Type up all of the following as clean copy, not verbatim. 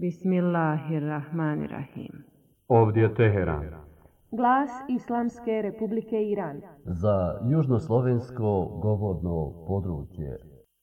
Bismillahirrahmanirrahim. Ovdje je Teheran. Glas Islamske Republike Iran. Za južnoslovensko govorno područje.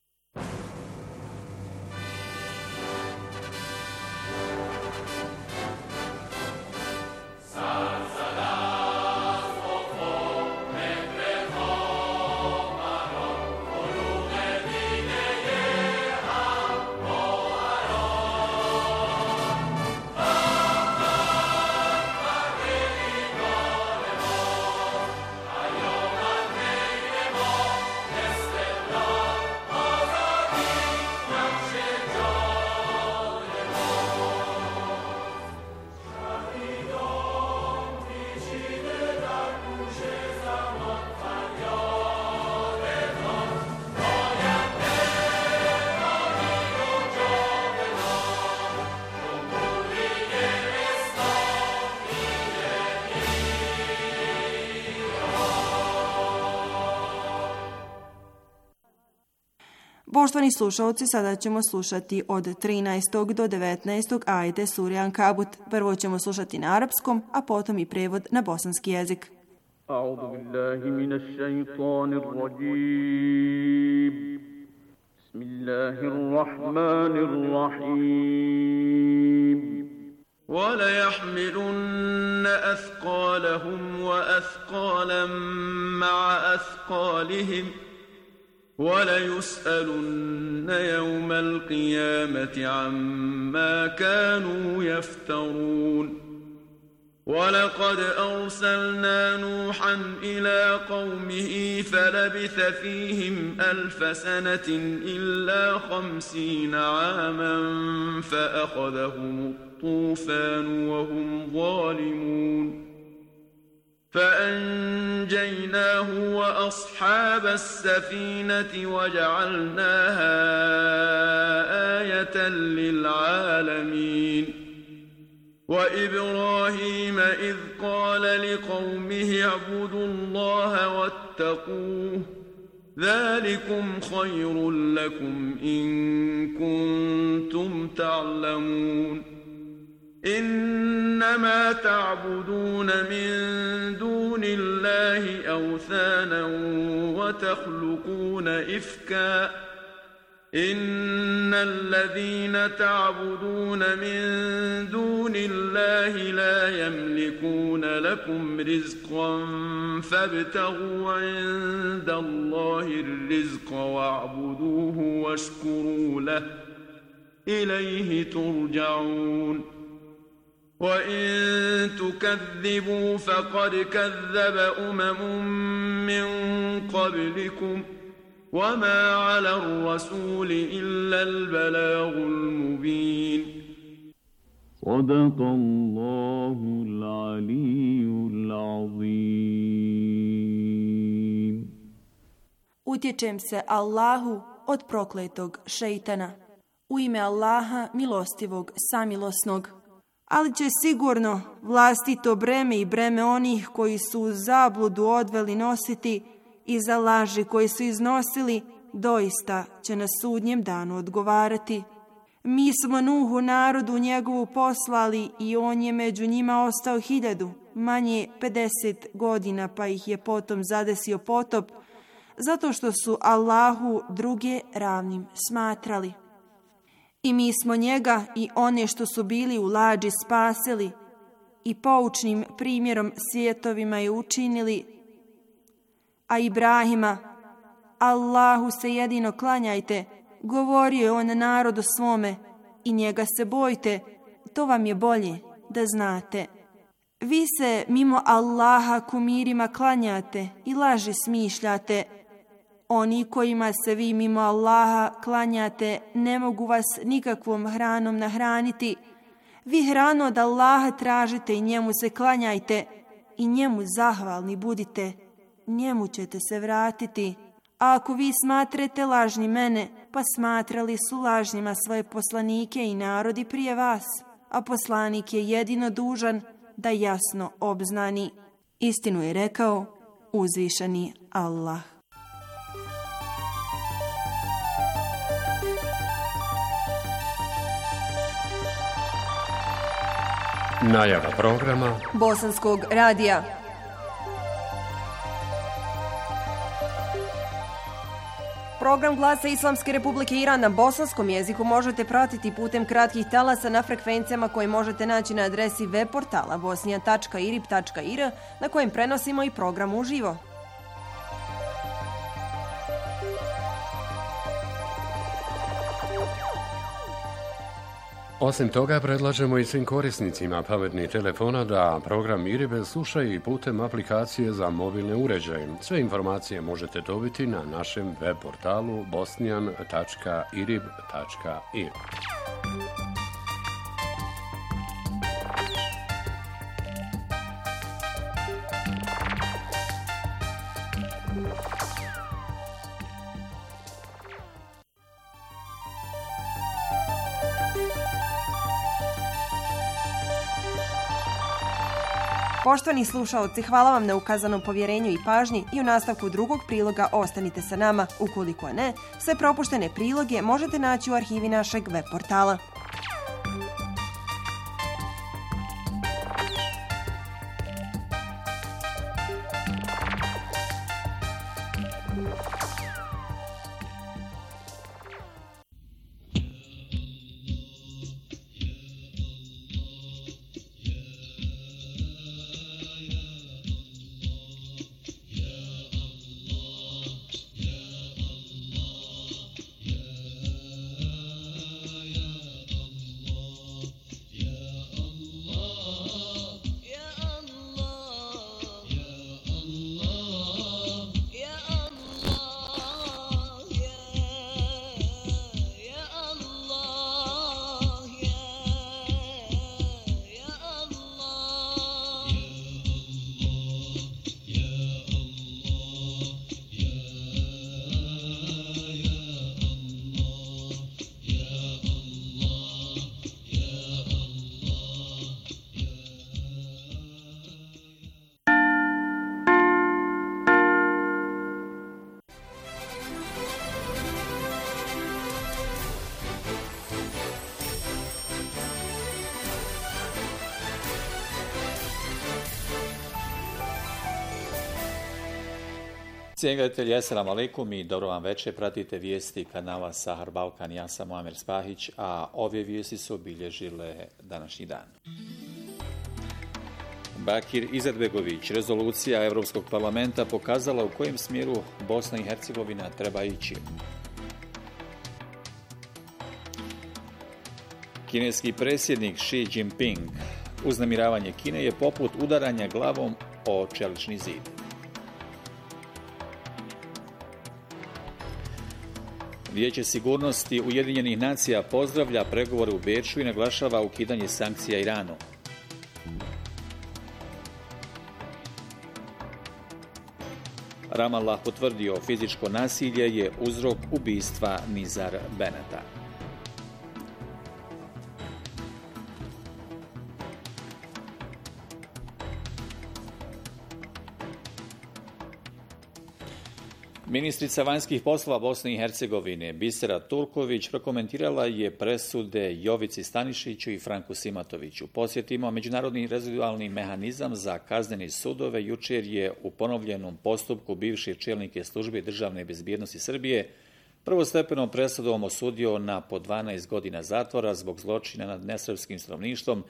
Poštovani slušalci, sada ćemo slušati od 13. do 19. ajete sure Ankabut. Prvo ćemo slušati na arapskom, a potom i prevod na bosanski jezik. A'udhu billahi minash shaitanir rajim. Bismillahirrahmanirrahim. وَلَيَحْمِلُنَّ أَثْقَالَهُمْ وَأَثْقَالًا مَعَ أَثْقَالِهِمْ وَلَيُسْأَلُنَّ يَوْمَ الْقِيَامَةِ عَمَّا كَانُوا يَفْتَرُونَ وَلَقَدْ أَرْسَلْنَا نُوحًا إِلَى قَوْمِهِ فَلَبِثَ فِيهِمْ 1000 سَنَةٍ إِلَّا 50 عَامًا فَأَخَذَهُمُ الطُّوفَانُ وَهُمْ ظَالِمُونَ فأنجيناه وأصحاب السفينة وجعلناها آية للعالمين وإبراهيم إذ قال لقومه اعبدوا الله واتقوه ذلكم خير لكم إن كنتم تعلمون إنما تعبدون من دون الله أوثانا وتخلقون إفكا إن الذين تعبدون من دون الله لا يملكون لكم رزقا فابتغوا عند الله الرزق واعبدوه واشكروا له إليه ترجعون وَإِن تُكَذِّبُوا فَقَدْ كَذَّبَ مِن قَبْلِكُمْ وَمَا عَلَى الرَّسُولِ إِلَّا الْبَلَاغُ الْمُبِينُ صدق الله العلي العظيم. Utječem se Allahu od prokletog šejtana. U ime Allaha milostivog, samilosnog. Ali će sigurno vlastito breme i breme onih koji su u zabludu odveli nositi i za laži koji su iznosili, doista će na sudnjem danu odgovarati. Mi smo Nuhu narodu njegovu poslali i on je među njima ostao 1000, manje 50 godina, pa ih je potom zadesio potop, zato što su Allahu druge ravnim smatrali. I mi smo njega i one što su bili u lađi spasili i poučnim primjerom svjetovima je učinili. A Ibrahima, Allahu se jedino klanjajte, govorio je on narodu svome i njega se bojte, to vam je bolje da znate. Vi se mimo Allaha kumirima klanjate i laži smišljate. Oni kojima se vi mimo Allaha klanjate ne mogu vas nikakvom hranom nahraniti. Vi hranu od Allaha tražite i njemu se klanjajte i njemu zahvalni budite. Njemu ćete se vratiti. A ako vi smatrate lažni mene, pa smatrali su lažnjima svoje poslanike i narodi prije vas, a poslanik je jedino dužan da jasno obznani. Istinu je rekao uzvišeni Allah. Najava programa Bosanskog radija. Program Glasa Islamske Republike Iran na bosanskom jeziku možete pratiti putem kratkih talasa na frekvencijama koje možete naći na adresi web portala bosnija.irib.ir na kojem prenosimo i program uživo. Osim toga, predlažemo i svim korisnicima pametnih telefona da program IRIB slušaju i putem aplikacije za mobilne uređaje. Sve informacije možete dobiti na našem web portalu bosnian.irib.ir. Poštovani slušaoci, hvala vam na ukazanom povjerenju i pažnji i u nastavku drugog priloga ostanite sa nama. Ukoliko ne, sve propuštene priloge možete naći u arhivi našeg web portala. Cijenjeni gledatelji, assalamu alaikum i dobro vam večer. Pratite vijesti kanala Sahar Balkan. Ja sam Muamer Spahić, a ove vijesti su obilježile današnji dan. Bakir Izetbegović, rezolucija Europskog parlamenta pokazala u kojem smjeru Bosna i Hercegovina treba ići. Kineski predsjednik Xi Jinping, uznemiravanje Kine je poput udaranja glavom o čelični zid. Vijeće sigurnosti Ujedinjenih nacija pozdravlja pregovore u Beču i naglašava ukidanje sankcija Iranu. Ramallah potvrdio fizičko nasilje je uzrok ubistva Nizar Beneta. Ministrica vanjskih poslova Bosne i Hercegovine Bisera Turković prokomentirala je presude Jovici Stanišiću i Franku Simatoviću. Podsjetimo, Međunarodni rezidualni mehanizam za kaznene sudove jučer je u ponovljenom postupku bivše čelnike službe državne bezbjednosti Srbije prvostepenom presudom osudio na po 12 godina zatvora zbog zločina nad nesrpskim stanovništvom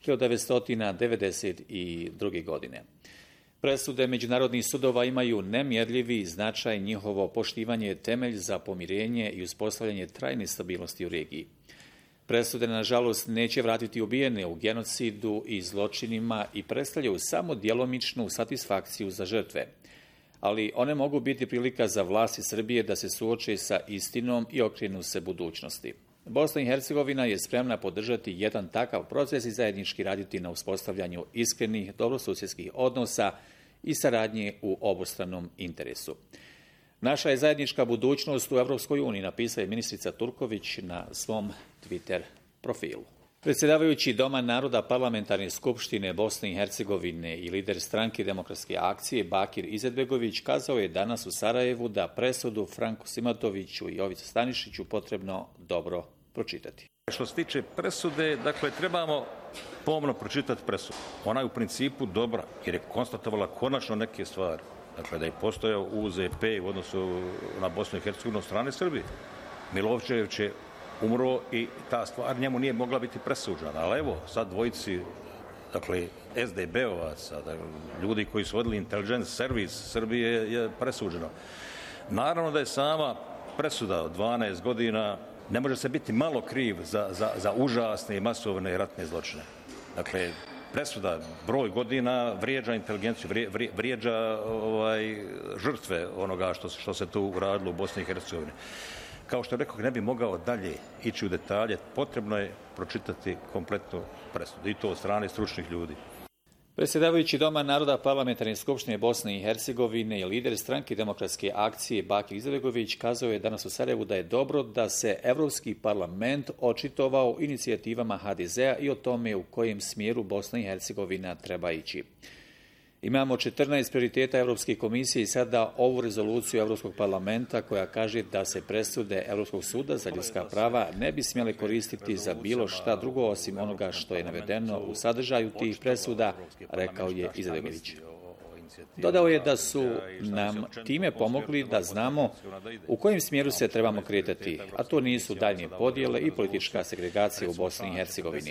1992. godine. Presude međunarodnih sudova imaju nemjerljivi značaj, njihovo poštivanje je temelj za pomirenje i uspostavljanje trajne stabilnosti u regiji. Presude, nažalost, neće vratiti ubijene u genocidu i zločinima i predstavljaju samo djelomičnu satisfakciju za žrtve. Ali one mogu biti prilika za vlasti Srbije da se suoče sa istinom i okrenu se budućnosti. Bosna i Hercegovina je spremna podržati jedan takav proces i zajednički raditi na uspostavljanju iskrenih, dobrosusjedskih odnosa i saradnje u obostranom interesu. Naša je zajednička budućnost u Europskoj uniji, napisala je ministrica Turković na svom Twitter profilu. Predsjedavajući Doma naroda Parlamentarne skupštine Bosne i Hercegovine i lider stranke Demokratske akcije Bakir Izetbegović kazao je danas u Sarajevu da presudu Franku Simatoviću i Jovici Stanišiću potrebno dobro pročitati. Što se tiče presude, dakle, trebamo pomno pročitati presudu. Ona je u principu dobra, jer je konstatovala konačno neke stvari. Dakle, da je postojao UZP u odnosu na Bosnu i Hercegovinu od strane Srbije. Milošević je umro i ta stvar njemu nije mogla biti presuđena. Ali evo, sad dvojici, dakle, SDB-ovaca, ljudi koji su vodili intelligence service Srbije je presuđeno. Naravno da je sama presuda od 12 godina, ne može se biti malo kriv za užasne i masovne ratne zločine. Dakle, presuda, broj godina vrijeđa inteligenciju, vrijeđa žrtve onoga što se tu radilo u Bosni i Hercegovini. Kao što rekao, ne bi mogao dalje ići u detalje, potrebno je pročitati kompletnu presudu i to od strane stručnih ljudi. Predsjedavajući Doma naroda Parlamentarne skupštine Bosne i Hercegovine i lider stranke Demokratske akcije Bakir Izetbegović kazao je danas u Sarajevu da je dobro da se Evropski parlament očitovao inicijativama HDZ-a i o tome u kojem smjeru Bosna i Hercegovina treba ići. Imamo 14 prioriteta Europske komisije i sada ovu rezoluciju Europskog parlamenta koja kaže da se presude Europskog suda za ljudska prava ne bi smjele koristiti za bilo šta drugo osim onoga što je navedeno u sadržaju tih presuda, rekao je Izetbegović. Dodao je da su nam time pomogli da znamo u kojem smjeru se trebamo kretati, a to nisu daljnje podjele i politička segregacija u Bosni i Hercegovini.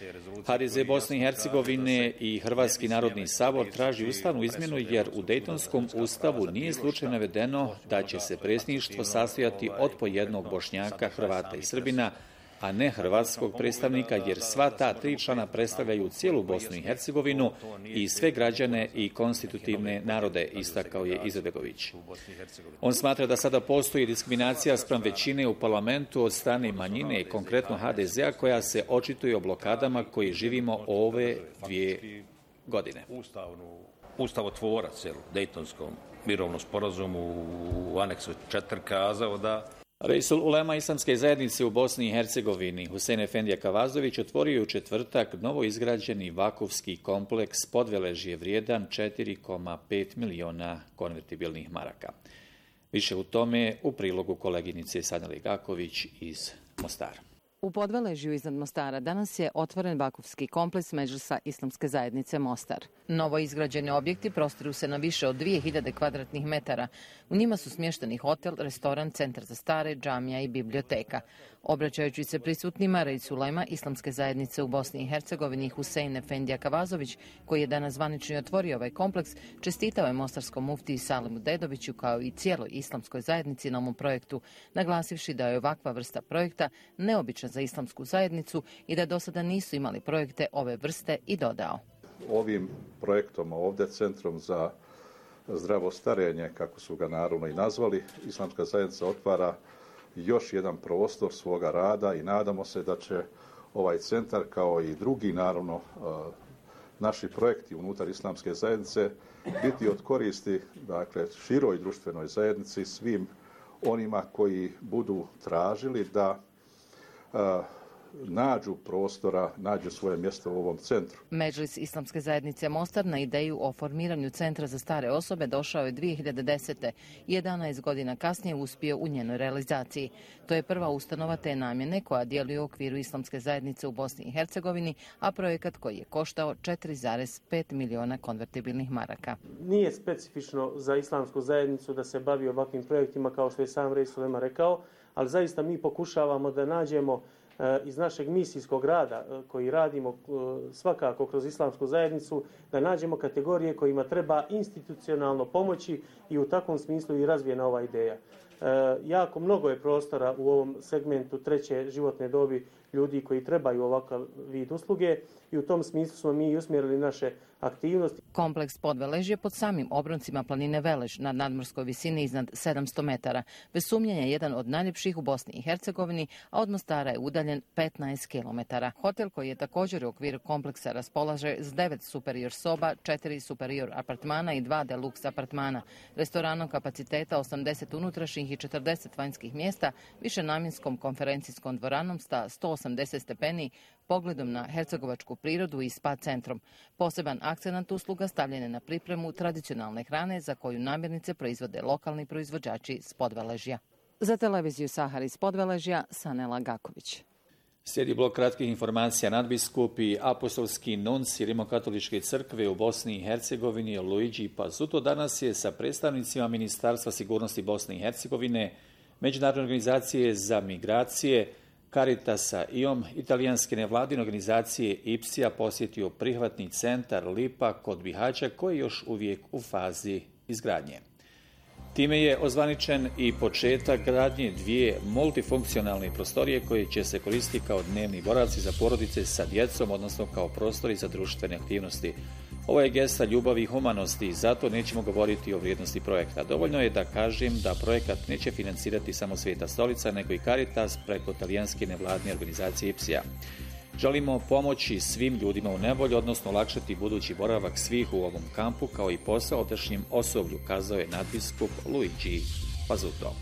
HDZ Bosne i Hercegovine i Hrvatski narodni sabor traži ustavnu izmjenu jer u Dejtonskom ustavu nije slučajno navedeno da će se predsjedništvo sastojati od po jednog Bošnjaka, Hrvata i Srbina, a ne hrvatskog predstavnika, jer sva ta 3 člana predstavljaju cijelu Bosnu i Hercegovinu i sve građane i konstitutivne narode, istakao je Izetbegović. On smatra da sada postoji diskriminacija spram većine u parlamentu od strane manjine i konkretno HDZ-a koja se očituje o blokadama koji živimo ove 2 godine. Ustavotvorac u Dejtonskom mirovnom sporazumu u aneksu 4 kazao da Reisul ulema Islamske zajednice u Bosni i Hercegovini Husein Efendija Kavazović otvorio je u četvrtak novo izgrađeni vakufski kompleks Podveležje vrijedan 4,5 miliona konvertibilnih maraka. Više u tome u prilogu koleginice Sanjele Gaković iz Mostara. U Podveležju iznad Mostara danas je otvoren vakufski kompleks Medžlisa Islamske zajednice Mostar. Novo izgrađeni objekti prostiru se na više od 2000 kvadratnih metara. U njima su smješteni hotel, restoran, centar za stare, džamija i biblioteka. Obraćajući se prisutnima, Reisul ulema Islamske zajednice u Bosni i Hercegovini Husein Efendija Kavazović, koji je danas zvanično otvorio ovaj kompleks, čestitao je mostarskom muftiji Salimu Dedoviću kao i cijeloj islamskoj zajednici na ovom projektu, naglasivši da je ovakva vrsta projekta neobična za islamsku zajednicu i da do sada nisu imali projekte ove vrste i dodao. Ovim projektom ovdje, Centrom za zdravo starenje, kako su ga naravno i nazvali, islamska zajednica otvara još jedan prostor svoga rada i nadamo se da će ovaj centar kao i drugi naravno naši projekti unutar islamske zajednice biti od koristi, dakle, široj društvenoj zajednici, svim onima koji budu tražili da nađu prostora, nađu svoje mjesto u ovom centru. Medžlis Islamske zajednice Mostar na ideju o formiranju centra za stare osobe došao je 2010. 11 godina kasnije uspio u njenoj realizaciji. To je prva ustanova te namjene koja djeluje u okviru Islamske zajednice u Bosni i Hercegovini, a projekat koji je koštao 4,5 miliona konvertibilnih maraka. Nije specifično za islamsku zajednicu da se bavi ovakvim projektima, kao što je sam Reisul ulema rekao, ali zaista mi pokušavamo da nađemo iz našeg misijskog rada koji radimo svakako kroz islamsku zajednicu, da nađemo kategorije kojima treba institucionalno pomoći i u takvom smislu i razvijena ova ideja. Jako mnogo je prostora u ovom segmentu treće životne dobi ljudi koji trebaju ovakav vid usluge i u tom smislu smo mi usmjerili naše aktivnosti. Kompleks Podveležje pod samim obroncima planine Velež na nadmorskoj visini iznad 700 metara. Bez sumnjanja je jedan od najljepših u Bosni i Hercegovini, a od Mostara je udaljen 15 km. Hotel koji je također u okviru kompleksa raspolaže s 9 superior soba, 4 superior apartmana i 2 deluxe apartmana, restoranom kapaciteta 80 unutrašnjih i 40 vanjskih mjesta, višenamjenskom konferencijskom dvoranom sta 180 stepeni, pogledom na hercegovačku prirodu i spa centrom. Poseban akcenat usluga stavljen je na pripremu tradicionalne hrane za koju namirnice proizvode lokalni proizvođači s Podveležja. Za televiziju Sahar iz Podveležja, Sanela Gaković. Slijedi blok kratkih informacija. Nadbiskup i apostolski nunci Rimokatoličke crkve u Bosni i Hercegovini Luigi Pazzuto danas je sa predstavnicima Ministarstva sigurnosti Bosne i Hercegovine, Međunarodne organizacije za migracije, Caritasa IOM, italijanske nevladine organizacije IPSI-a posjetio prihvatni centar Lipa kod Bihaća koji je još uvijek u fazi izgradnje. Time je ozvaničen i početak gradnje 2 multifunkcionalne prostorije koje će se koristiti kao dnevni boravci za porodice sa djecom, odnosno kao prostori za društvene aktivnosti. Ovo je gesta ljubavi i humanosti i zato nećemo govoriti o vrijednosti projekta. Dovoljno je da kažem da projekat neće financirati samo Sveta stolica, nego i Caritas preko talijanske nevladine organizacije IPSI-a. Želimo pomoći svim ljudima u nevolji, odnosno olakšati budući boravak svih u ovom kampu, kao i posao otašnjem osoblju, kazao je nadbiskup Luigi Pazzuto.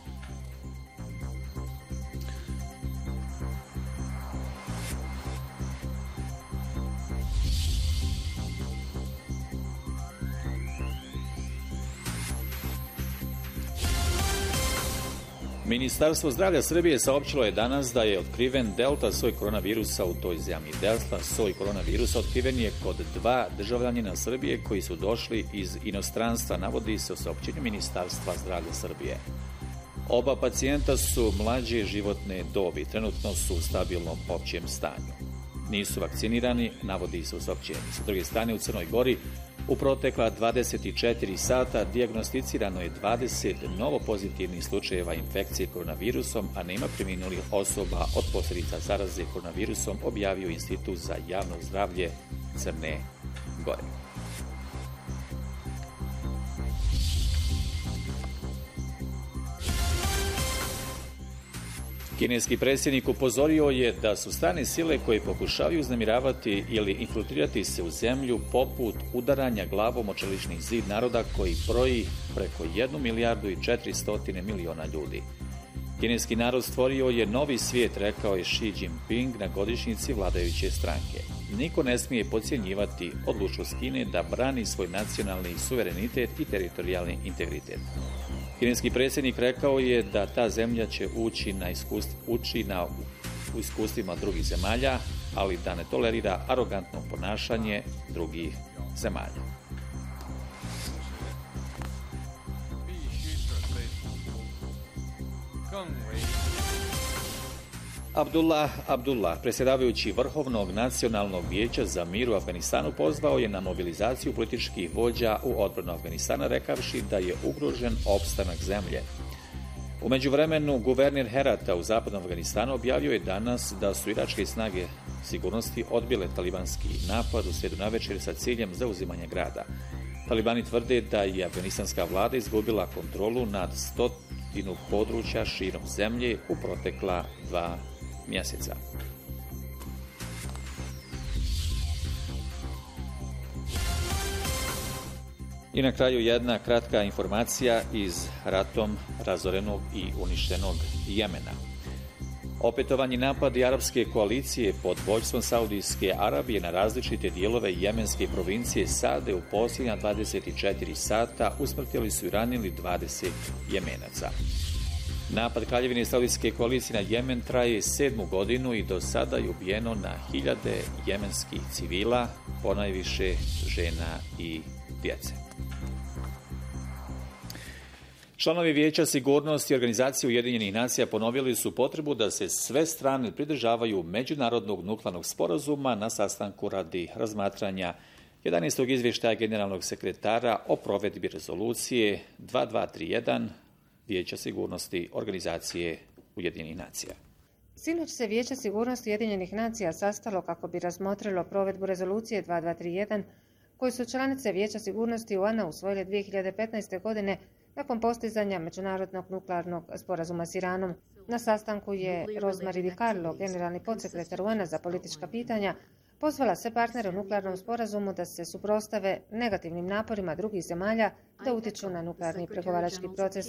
Ministarstvo zdravlja Srbije saopćilo je danas da je otkriven delta soj koronavirusa u toj zemlji. Delta soj koronavirusa otkriven je kod 2 državljanina Srbije koji su došli iz inostranstva, navodi se u saopćenju Ministarstva zdravlja Srbije. Oba pacijenta su mlađe životne dobi, trenutno su u stabilnom općem stanju. Nisu vakcinirani, navodi se u saopćenju. Sa druge strane, u Crnoj Gori u protekla 24 sata dijagnosticirano je 20 novopozitivnih slučajeva infekcije koronavirusom, a nema preminulih osoba od posljedica zaraze koronavirusom, objavio Institut za javno zdravlje Crne Gore. Kineski predsjednik upozorio je da su strane sile koje pokušavaju uznemiravati ili infiltrirati se u zemlju poput udaranja glavom o čelični zid naroda koji broji preko 1 milijardu i 400 miliona ljudi. Kineski narod stvorio je novi svijet, rekao je Xi Jinping na godišnjici vladajuće stranke. Niko ne smije podcjenjivati odlučnost Kine da brani svoj nacionalni suverenitet i teritorijalni integritet. Kineski predsjednik rekao je da ta zemlja će uči na iskustvima drugih zemalja, ali da ne tolerira arogantno ponašanje drugih zemalja. Abdullah, predsjedavajući Vrhovnog nacionalnog vijeća za mir u Afganistanu, pozvao je na mobilizaciju političkih vođa u odbranu Afganistana, rekavši da je ugrožen opstanak zemlje. U međuvremenu, guverner Herata u zapadnom Afganistanu objavio je danas da su iračke snage sigurnosti odbile talibanski napad u srijedu navečer sa ciljem zauzimanja grada. Talibani tvrde da je afganistanska vlada izgubila kontrolu nad 100 područja širom zemlje u protekla 2 mjeseca. I na kraju jedna kratka informacija iz ratom razorenog i uništenog Jemena. Opetovani napadi arapske koalicije pod vođstvom Saudijske Arabije na različite dijelove jemenske provincije Sade u posljednja 24 sata usmrtili su i ranili 20 Jemenaca. Napad Kraljevine Saudijske koalicije na Jemen traje 7. godinu i do sada je ubijeno na hiljade jemenskih civila, ponajviše žena i djece. Članovi Vijeća sigurnosti Organizacije Ujedinjenih nacija ponovili su potrebu da se sve strane pridržavaju Međunarodnog nuklearnog sporazuma na sastanku radi razmatranja 11. izvještaja generalnog sekretara o provedbi rezolucije 2231 Vijeća sigurnosti Organizacije Ujedinjenih nacija. Sinoć se Vijeće sigurnosti Ujedinjenih nacija sastalo kako bi razmotrilo provedbu rezolucije 2231 koju su članice Vijeća sigurnosti UN-a usvojile 2015. godine nakon postizanja Međunarodnog nuklearnog sporazuma s Iranom. Na sastanku je Rosemary DiCarlo, generalni podsekretar UN-a za politička pitanja, pozvala sve partnere u nuklearnom sporazumu da se suprotstave negativnim naporima drugih zemalja da utiču na nuklearni pregovarački proces.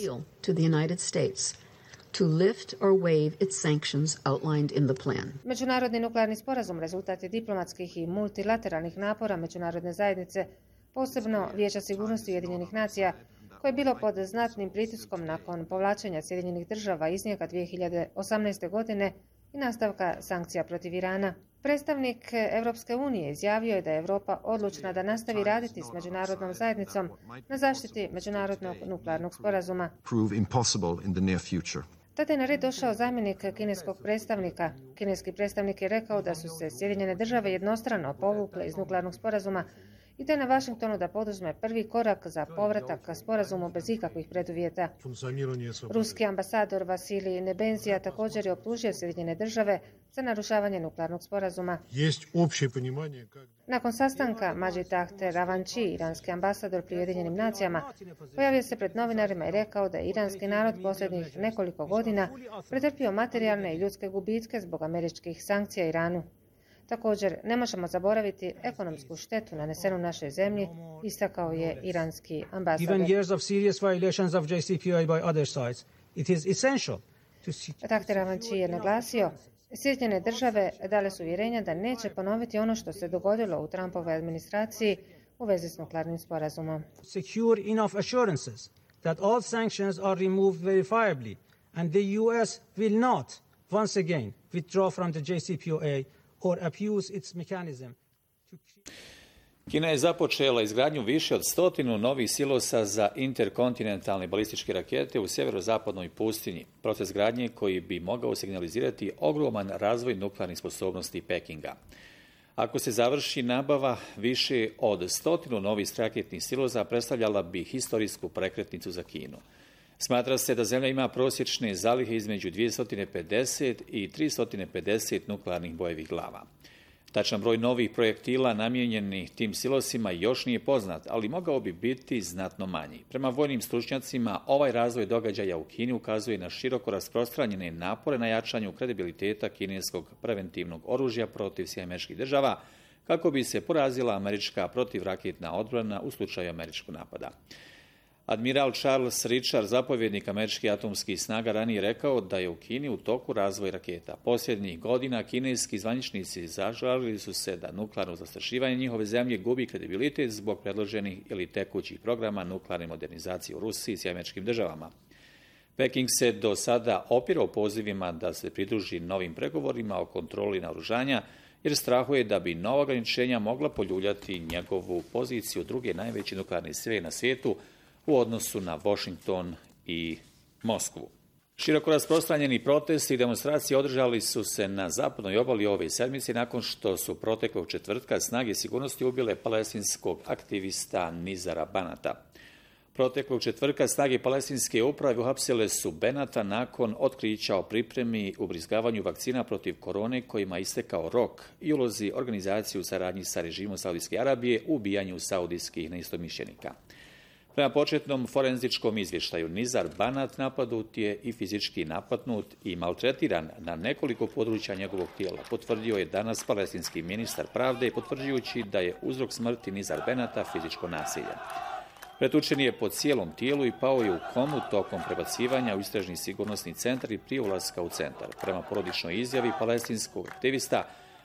To lift or waive its sanctions outlined in the plan. Međunarodni nuklearni sporazum rezultat je diplomatskih i multilateralnih napora međunarodne zajednice, posebno Vijeća sigurnosti Ujedinjenih nacija, koje je bilo pod znatnim pritiskom nakon povlačenja Sjedinjenih država iz njega 2018. godine i nastavka sankcija protiv Irana. Predstavnik Europske unije izjavio je da je Europa odlučna da nastavi raditi s međunarodnom zajednicom na zaštiti međunarodnog nuklearnog sporazuma. Tada je na red došao zamjenik kineskog predstavnika. Kineski predstavnik je rekao da su se Sjedinjene države jednostrano povukle iz nuklearnog sporazuma i da je na Vašingtonu da poduzme prvi korak za povratak ka sporazumu bez ikakvih preduvjeta. Ruski ambasador Vasilij Nebenzija također je optužio Sjedinjene države za narušavanje nuklearnog sporazuma. Nakon sastanka Majid Takht Ravanchi, iranski ambasador pri Ujedinjenim nacijama, pojavio se pred novinarima i rekao da je iranski narod posljednjih nekoliko godina pretrpio materijalne i ljudske gubitke zbog američkih sankcija Iranu. Također, ne možemo zaboraviti ekonomsku štetu nanesenu našoj zemlji, istakao je iranski ambasador. Takht Ravanchi je naglasio, Sjedinjene države dale su uvjerenja da neće ponoviti ono što se dogodilo u Trumpovoj administraciji u vezi s nuklearnim sporazumom. Secure enough assurances that all sanctions are removed verifiably and the US will not once again withdraw from the JCPOA or abuse its mechanism. Kina je započela izgradnju više od 100 novih silosa za interkontinentalne balističke rakete u sjeverozapadnoj pustinji. Proces gradnje koji bi mogao signalizirati ogroman razvoj nuklearnih sposobnosti Pekinga. Ako se završi nabava, više od 100 novih raketnih silosa predstavljala bi historijsku prekretnicu za Kinu. Smatra se da zemlja ima prosječne zalihe između 250 i 350 nuklearnih bojevih glava. Tačan broj novih projektila namijenjenih tim silosima još nije poznat, ali mogao bi biti znatno manji. Prema vojnim stručnjacima, ovaj razvoj događaja u Kini ukazuje na široko rasprostranjene napore na jačanju kredibiliteta kineskog preventivnog oružja protiv Sjedinjenih država, kako bi se porazila američka protivraketna odbrana u slučaju američkog napada. Admiral Charles Richard, zapovjednik američkih atomskih snaga, ranije rekao da je u Kini u toku razvoj raketa. Posljednjih godina kineski zvaničnici zažalili su se da nuklearno zastrašivanje njihove zemlje gubi kredibilitet zbog predloženih ili tekućih programa nuklearne modernizacije u Rusiji i Sjedinjenim državama. Peking se do sada opirao pozivima da se pridruži novim pregovorima o kontroli naoružanja, jer strahuje da bi nova ograničenja mogla poljuljati njegovu poziciju druge najveće nuklearne sile na svijetu u odnosu na Washington i Moskvu. Široko rasprostranjeni protesti i demonstracije održali su se na zapadnoj obali ove sedmice nakon što su proteklog četvrtka snage sigurnosti ubile palestinskog aktivista Nizara Banata. Proteklog četvrtka snage palestinske uprave uhapsile su Banata nakon otkrića o pripremi i ubrizgavanju vakcina protiv korone kojima je istekao rok i ulozi organizaciju u saradnji sa režimom Saudijske Arabije u ubijanju saudijskih neistomišljenika. Prema početnom forenzičkom izvještaju, Nizar Banat napadnut je i fizički napadnut i maltretiran na nekoliko područja njegovog tijela, potvrdio je danas palestinski ministar pravde, potvrđujući da je uzrok smrti Nizar Banata fizičko nasilje. Pretučen je po cijelom tijelu i pao je u komu tokom prebacivanja u istražni sigurnosni centar i prije ulaska u centar. Prema porodičnoj izjavi palestinskog aktivista,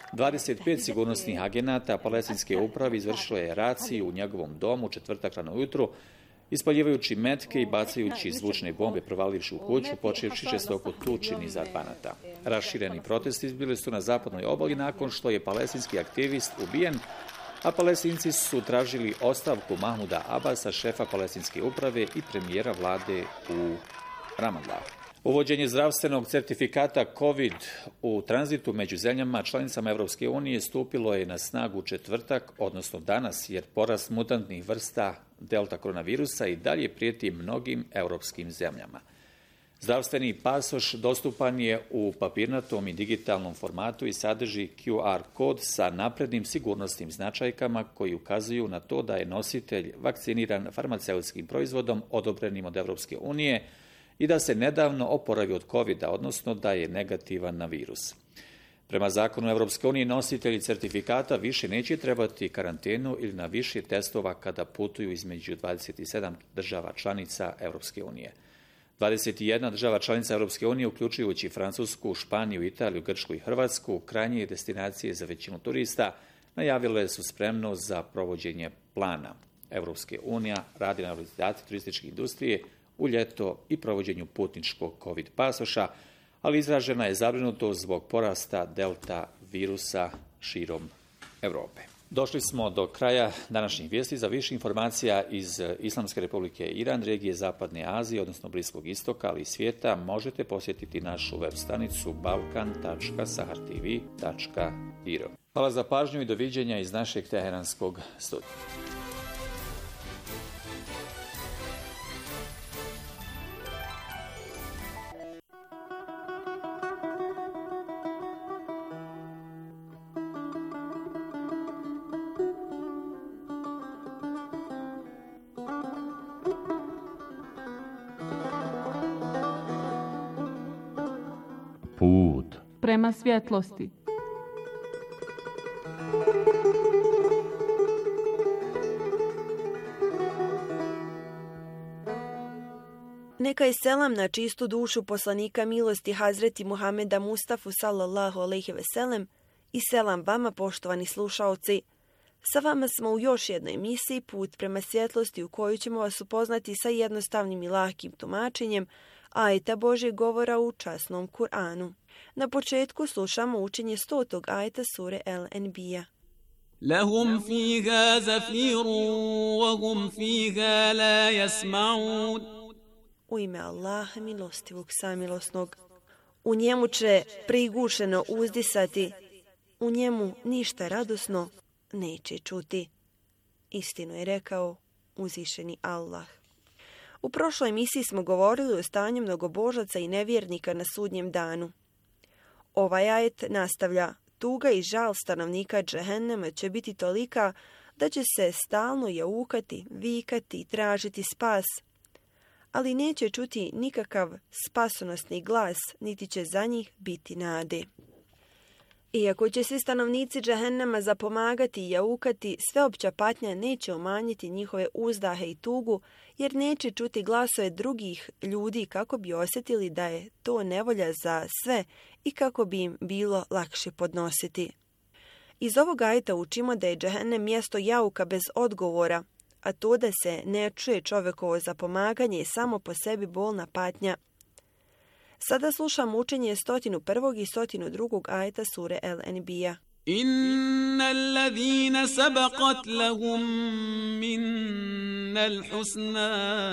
25 sigurnosnih agenata palestinske uprave izvršilo je raciju u njegovom domu četvrtak rano ujutro, ispaljivajući metke i bacajući zvučne bombe, provalivši u kuću, počevši žestoko tuči Nizar Banata. Rašireni protesti izbili su na zapadnoj obali nakon što je palestinski aktivist ubijen, a palestinci su tražili ostavku Mahmuda Abasa, šefa palestinske uprave i premijera vlade u Ramallahu. Uvođenje zdravstvenog certifikata COVID u tranzitu među zemljama članicama Europske unije stupilo je na snagu četvrtak, odnosno danas, jer porast mutantnih vrsta delta koronavirusa i dalje prijeti mnogim europskim zemljama. Zdravstveni pasoš dostupan je u papirnatom i digitalnom formatu i sadrži QR kod sa naprednim sigurnosnim značajkama koji ukazuju na to da je nositelj vakciniran farmaceutskim proizvodom odobrenim od Europske unije i da se nedavno oporavio od COVID-a, odnosno da je negativan na virus. Prema zakonu Europske unije nositelji certifikata više neće trebati karantenu ili na više testova kada putuju između 27 država članica Europske unije. 21 država članica Europske unije, uključujući Francusku, Španiju, Italiju, Grčku i Hrvatsku, krajnje destinacije za većinu turista, najavile su spremnost za provođenje plana. Europske unija radi na realizaciji turističke industrije u ljeto i provođenju putničkog COVID pasoša, ali izražena je zabrinutost zbog porasta delta virusa širom Europe. Došli smo do kraja današnjih vijesti. Za više informacija iz Islamske republike Iran, regije Zapadne Azije, odnosno Bliskog istoka, ali i svijeta, možete posjetiti našu web stranicu balkan.sahartv.iro. Hvala za pažnju i doviđenja iz našeg teheranskog studija. Put prema svjetlosti. Neka je selam na čistu dušu poslanika milosti Hazreti Muhameda Mustafa sallallahu alejhi ve sellem i selam vama, poštovani slušaoci. Sa vama smo u još jednoj emisiji Put prema svjetlosti, u kojoj ćemo vas upoznati sa jednostavnim i lahkim tumačenjem ajeta Božjeg govora u časnom Kur'anu. Na početku slušamo učenje 100. ajeta sure El-Enbija. Lahum fiha zafirun wa hum fiha la yasma'un. U ime Allaha milostivog samilosnog. U njemu će prigušeno uzdisati, u njemu ništa radosno neće čuti. Istinu je rekao uzvišeni Allah. U prošloj emisiji smo govorili o stanju mnogobožaca i nevjernika na sudnjem danu. Ovaj ajet nastavlja: tuga i žal stanovnika džehennema će biti tolika da će se stalno jaukati, vikati i tražiti spas, ali neće čuti nikakav spasonosni glas, niti će za njih biti nade. Iako će svi stanovnici džehennema zapomagati i jaukati, sveopća patnja neće umanjiti njihove uzdahe i tugu, jer neće čuti glasove drugih ljudi kako bi osjetili da je to nevolja za sve i kako bi im bilo lakše podnositi. Iz ovog ajeta učimo da je džehennem mjesto jauka bez odgovora, a to da se ne čuje čovjekovo zapomaganje je samo po sebi bolna patnja. Sada slušamo učenje 101. i 102. ajeta sure El-Enbija. Innal ladhina sabaqat lahum minnal husna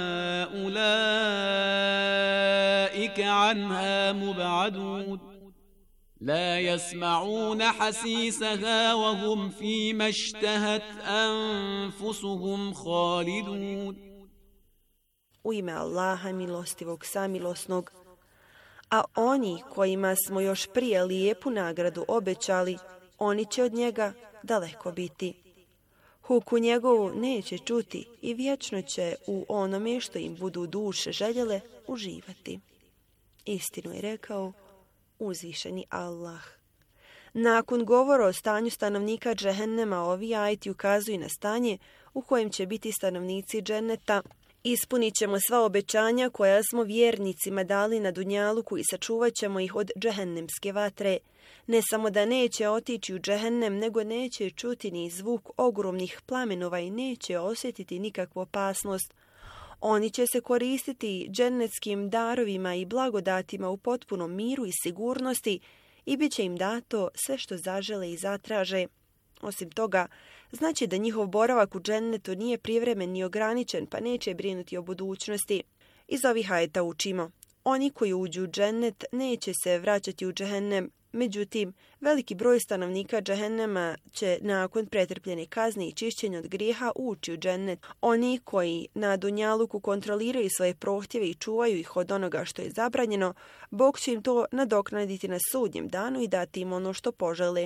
ulaika anha mub'adun. La yasma'una hasisaha wa hum fima ishtahat anfusuhum khalidun. U ime Allaha milostivog samilosnog. A oni kojima smo još prije lijepu nagradu obećali, oni će od njega daleko biti. Huku njegovu neće čuti i vječno će u onome što im budu duše željele uživati. Istinu je rekao uzvišeni Allah. Nakon govora o stanju stanovnika džehennema, ovi ajeti ukazuju na stanje u kojem će biti stanovnici dženeta. Ispunit ćemo sva obećanja koja smo vjernicima dali na dunjaluku i sačuvat ćemo ih od džehennemske vatre. Ne samo da neće otići u džehennem, nego neće čuti ni zvuk ogromnih plamenova i neće osjetiti nikakvu opasnost. Oni će se koristiti džennetskim darovima i blagodatima u potpunom miru i sigurnosti i bit će im dato sve što zažele i zatraže. Osim toga, znači da njihov boravak u džennetu nije privremen ni ograničen, pa neće brinuti o budućnosti. Iz ovih ajeta učimo: oni koji uđu u džennet neće se vraćati u džehennem, međutim, veliki broj stanovnika džehennema će nakon pretrpljene kazne i čišćenja od grijeha ući u džennet. Oni koji na dunjaluku kontroliraju svoje prohtjeve i čuvaju ih od onoga što je zabranjeno, Bog će im to nadoknaditi na sudnjem danu i dati im ono što požele.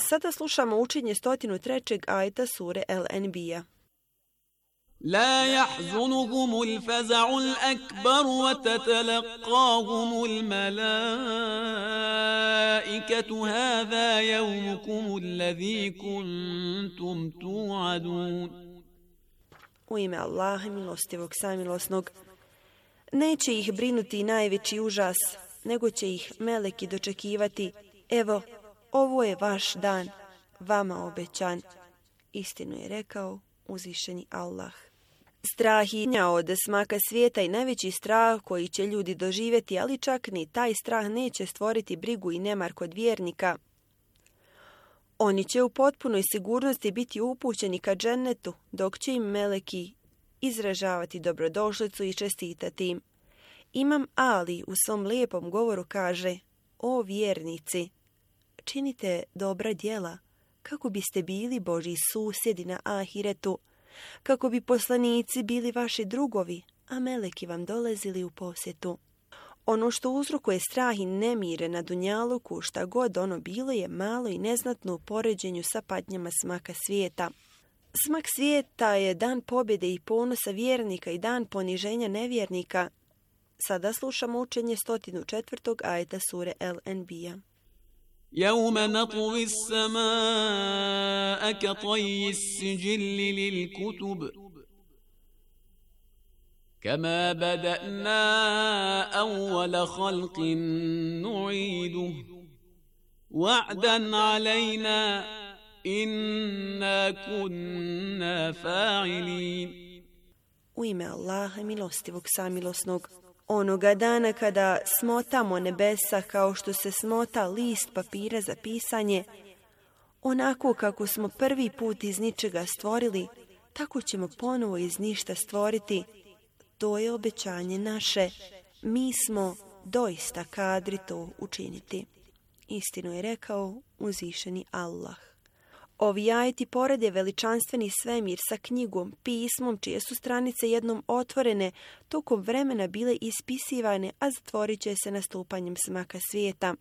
Sada slušamo učenje 103. ajeta sure El-Enbija. لا يحزنهم الفزع الأكبر وتتلقاهم الملائكة هذا يومكم الذي كنتم توعدون. U ime Allaha milostivog samilosnog. Neće ih brinuti najveći užas, nego će ih meleki dočekivati. Evo, ovo je vaš dan, vama obećan. Istinu je rekao uzvišeni Allah. Strah od smaka svijeta i najveći strah koji će ljudi doživjeti, ali čak ni taj strah neće stvoriti brigu i nemar kod vjernika. Oni će u potpunoj sigurnosti biti upućeni ka džennetu, dok će im meleki izražavati dobrodošlicu i čestitati im. Imam Ali u svom lijepom govoru kaže: O vjernici, činite dobra djela, kako biste bili Božji susjedi na ahiretu, kako bi poslanici bili vaši drugovi, a meleki vam dolazili u posjetu. Ono što uzrokuje strah i nemire na dunjaluku, šta god ono bilo, je malo i neznatno u poređenju sa patnjama smaka svijeta. Smak svijeta je dan pobjede i ponosa vjernika i dan poniženja nevjernika. Sada slušamo učenje 104. ajeta sure El-Enbija. يوم نطوي السماء كطي السجل للكتب كما بدأنا أول خلق نعيده وعدا علينا إنا كنا فاعلين. U ime Allaha milostivog samilosnog. Onoga dana kada smotamo nebesa kao što se smota list papira za pisanje, onako kako smo prvi put iz ničega stvorili, tako ćemo ponovo iz ništa stvoriti. To je obećanje naše. Mi smo doista kadri to učiniti. Istinu je rekao uzvišeni Allah. Ovi ajeti porede veličanstveni svemir sa knjigom, pismom, čije su stranice jednom otvorene, tokom vremena bile ispisivane, a zatvorit će se nastupanjem smaka svijeta.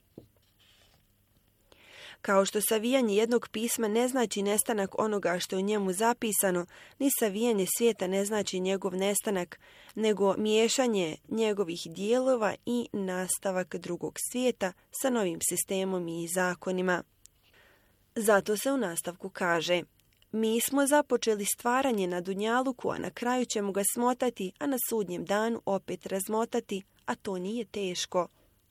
Kao što savijanje jednog pisma ne znači nestanak onoga što je u njemu zapisano, ni savijanje svijeta ne znači njegov nestanak, nego miješanje njegovih dijelova i nastavak drugog svijeta sa novim sistemom i zakonima. Zato se u nastavku kaže: mi smo započeli stvaranje na dunjaluku, a na kraju ćemo ga smotati, a na sudnjem danu opet razmotati, a to nije teško.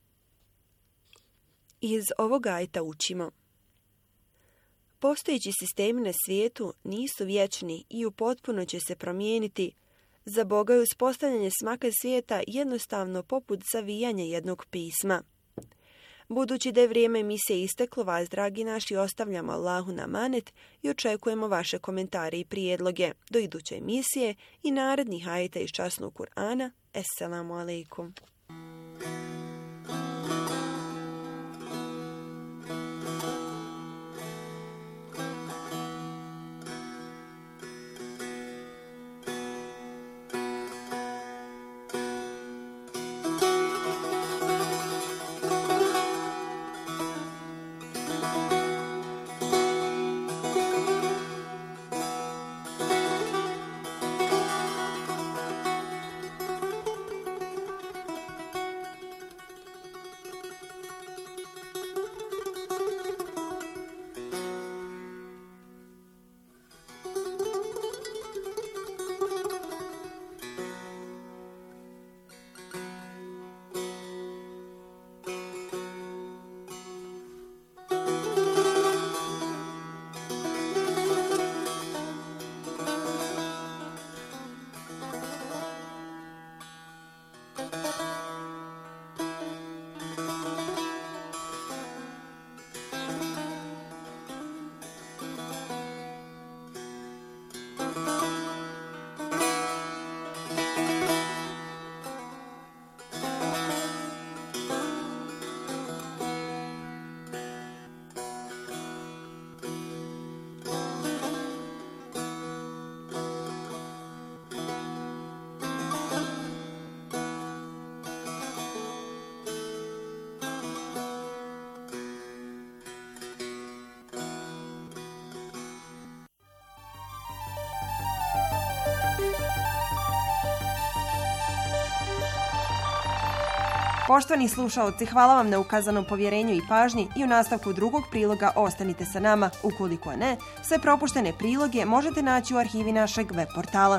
Iz ovog ajeta učimo: postojeći sistemi na svijetu nisu vječni i u potpuno će se promijeniti. Za Boga je uspostavljanje smaka svijeta jednostavno poput savijanja jednog pisma. Budući da je vrijeme emisije isteklo, vas, dragi naši, ostavljamo Allahu na amanet i očekujemo vaše komentare i prijedloge. Do iduće emisije i narednih ajeta iz časnog Kur'ana. Esselamu alaikum. Poštovani slušaoci, hvala vam na ukazanom povjerenju i pažnji i u nastavku drugog priloga ostanite sa nama. Ukoliko ne, sve propuštene priloge možete naći u arhivi našeg web portala.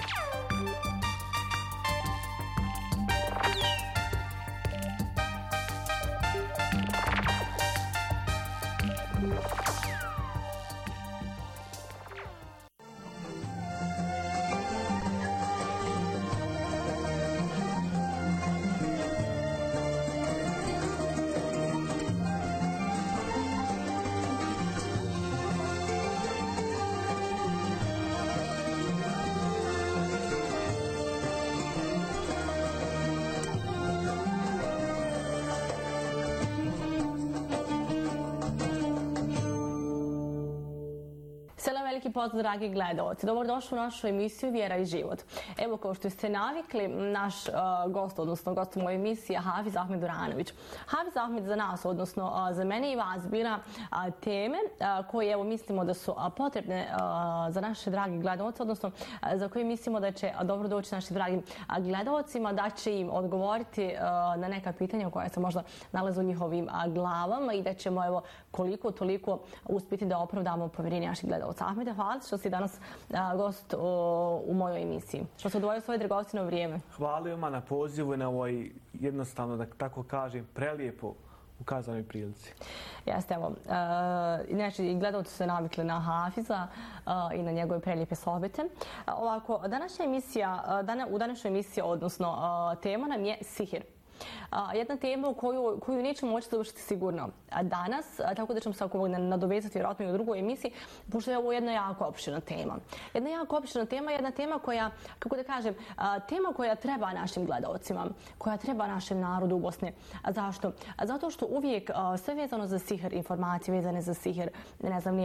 Veliki pozdrav, dragi gledaoci. Dobrodošli u našu emisiju Vjera i život. Evo, kao što ste navikli, naš gost, odnosno gost moje emisije, Hafiz Ahmed Duranović. Hafiz Ahmed za nas, odnosno za mene i vas, bira teme koje, evo, mislimo da su potrebne za naše dragi gledaoci, odnosno za koje mislimo da će dobro doći našim dragim gledaocima, da će im odgovoriti na neka pitanja koja se možda nalaze u njihovim glavama i da ćemo, evo, koliko toliko uspjeti da opravdamo povjerenje naših gledaoca. Ahmede, hvala što si danas gost u mojoj emisiji. Što se odvojio svoje dragocjeno vrijeme. Hvala vam na pozivu i na ovoj, jednostavno da tako kažem, prelijepo ukazanoj prilici. Jeste, evo. Znači, gledalci su se navikli na Hafiza i na njegove prelijepe sohbete. Ovako, u današnjoj emisiji, odnosno tema nam je sihir. Jedna tema koju nećemo moći završiti sigurno danas, tako da ćemo se oko nadovezati vjerojatno i u drugoj emisiji, pošto je ovo jedna jako opširna tema. Jedna jako opširna tema, jedna tema koja, kako da kažem, tema koja treba našim gledaocima, koja treba našem narodu u Bosni. Zašto? Zato što uvijek sve vezano za sihir, informacije vezane za sihir, ne znam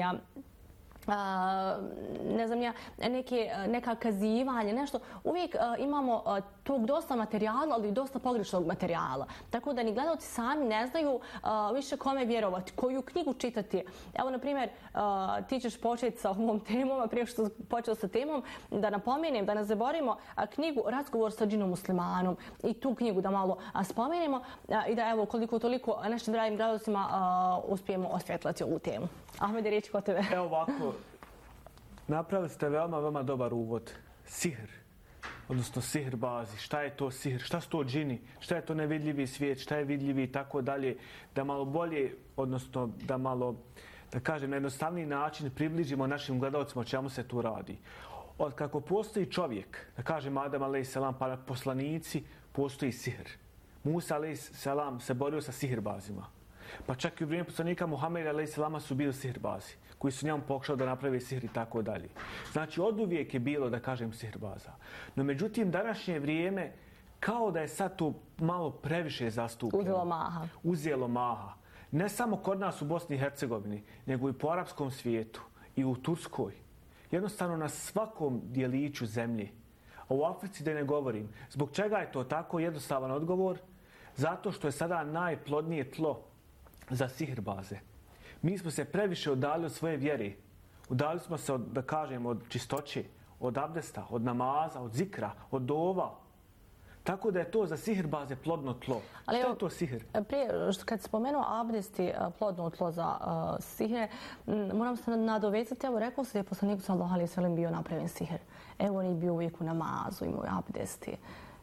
neka kazivanja, nešto. Uvijek imamo tog dosta materijala, ali i dosta pogrešnog materijala. Tako da ni gledalci sami ne znaju više kome vjerovati, koju knjigu čitati. Evo, na primjer, ti ćeš početi sa ovom temom, a prije što počeo sa temom, da napomenem, da ne zaboravimo knjigu Razgovor sa džinom muslimanom i tu knjigu da malo spomenemo i da, evo, koliko toliko našim dragim gledalcima uspijemo osvjetlati ovu temu. Ahmede, riječ kod tebe. Evo ovako, napravili ste veoma dobar uvod. Sihr, odnosno sihr bazi. Šta je to sihr? Šta su to džini? Šta je to nevidljivi svijet? Šta je vidljivi i tako dalje? Da malo bolje, odnosno da malo, da kažem, na jednostavniji način približimo našim gledalcima o čemu se tu radi. Od kako postoji čovjek, da kažem Adam a.s. pa poslanici, postoji sihr. Musa a.s. se borio sa sihrbazima. Pa čak i u vrijeme poslanika Muhameda a.s. su bili sihirbazi, koji su njemu pokušali da naprave sihr i tako dalje. Znači, oduvijek je bilo, da kažem, sihirbaza. No, međutim, današnje vrijeme, kao da je sad to malo previše zastupljeno. Uzelo maha. Ne samo kod nas u Bosni i Hercegovini, nego i po arapskom svijetu i u Turskoj. Jednostavno na svakom dijeliću zemlje. A u Africi da ne govorim. Zbog čega je to tako? Jednostavan odgovor. Zato što je sada najplodnije tlo za sihirbaze. Mi smo se previše udalili od svoje vjere. Udalili smo se, da kažem, od čistoće, od abdesta, od namaza, od zikra, od dova. Tako da je to za sihirbaze plodno tlo. Što je to sihir? Prije, kad spomenuo abdest i plodno tlo za sihir, moram se nadovezati. Evo, rekao se da je poslanik sallallahu alejhi ve sellem bio napravljen sihir. Evo, on je bio uvijek u namazu, imao abdesti.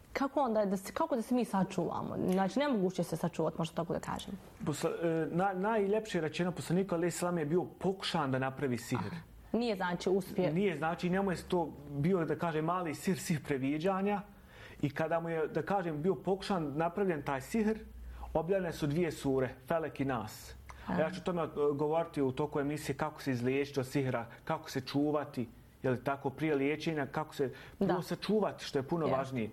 Kako da se mi sačuvamo? Znači, nemoguće se sačuvati, možda tako da kažem. Najljepše rečeno, poslanik a.s. je bio pokušan da napravi sihr. Nije znači uspije. Nije znači, njemu je to bio, da kažem, mali sihr previđanja. I kada mu je, da kažem, bio pokušan napravljen taj sihr, objavljene su 2 sure, Felek i Nas. A ja ću tome govoriti u toku emisije kako se izliječiti od sihra, kako se čuvati, je li tako, prije liječenja, kako se sačuvati, što je puno važnije.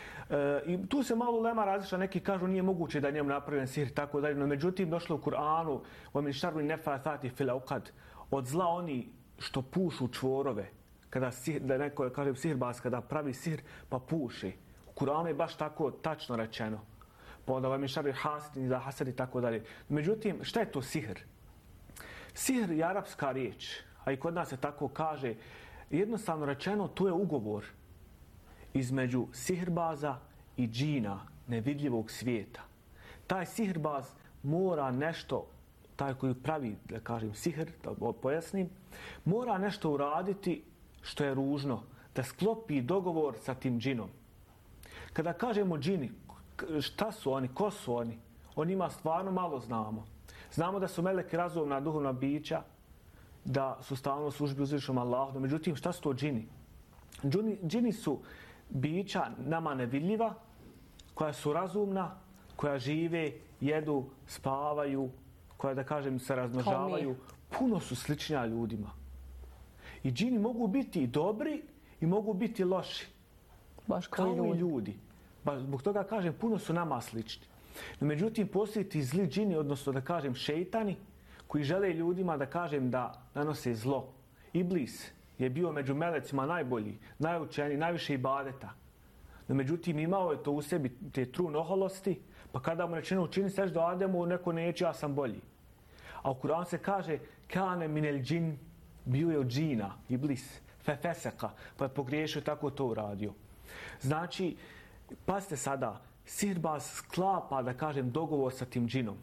I tu se malo ulema različila, neki kažu nije moguće da je njemu napravljen sihr i tako dalje, no međutim došlo u Kur'anu وَمِنْ شَرِّ النَّفَّاثَاتِ فِي الْعُقَدِ od zla oni što pušu čvorove, kada da neko kaže sihirbaz, kada pravi sihr pa puši. U Kur'anu je baš tako tačno rečeno. Pa onda وَمِنْ شَرِّ حَاسِدٍ إِذَا حَسَدَ i tako dalje. Međutim, šta je to sihr? Sihr je arapska riječ, a i kod nas se tako kaže. Jednostavno rečeno, to je ugovor između sihirbaza i džina nevidljivog svijeta. Taj sihrbaz mora nešto, taj koji pravi, da kažem, sihr, da pojasnim, mora nešto uraditi što je ružno, da sklopi dogovor sa tim džinom. Kada kažemo džini, šta su oni, ko su oni? O njima stvarno malo znamo. Znamo da su meleki razumna duhovna bića, da su stalno u službi uzvišenom Allahu. Međutim, šta su to džini? Džini su bića nama nevidljiva, koja su razumna, koja žive, jedu, spavaju, koja, da kažem, se razmnožavaju. Puno su sličnija ljudima. I džini mogu biti i dobri i mogu biti loši. Baš kao i ljudi. Zbog toga kažem, puno su nama slični. No, međutim, postoji ti zli džini, odnosno da kažem šejtani, koji žele ljudima da kažem da nanose zlo. Iblis je bio među melecima najbolji, najučeniji, najviše ibadeta. No, međutim, imao je to u sebi, te trun oholosti, pa kada mu rečeno učini seždu Ademu, neko neće, ja sam bolji. A u Kur'anu se kaže, kane minel džin, bio je od džina, Iblis, fefeseka, pa je pogriješio, tako to uradio. Znači, pazite sada, sihirbaz sklapa, da kažem, dogovor sa tim džinom.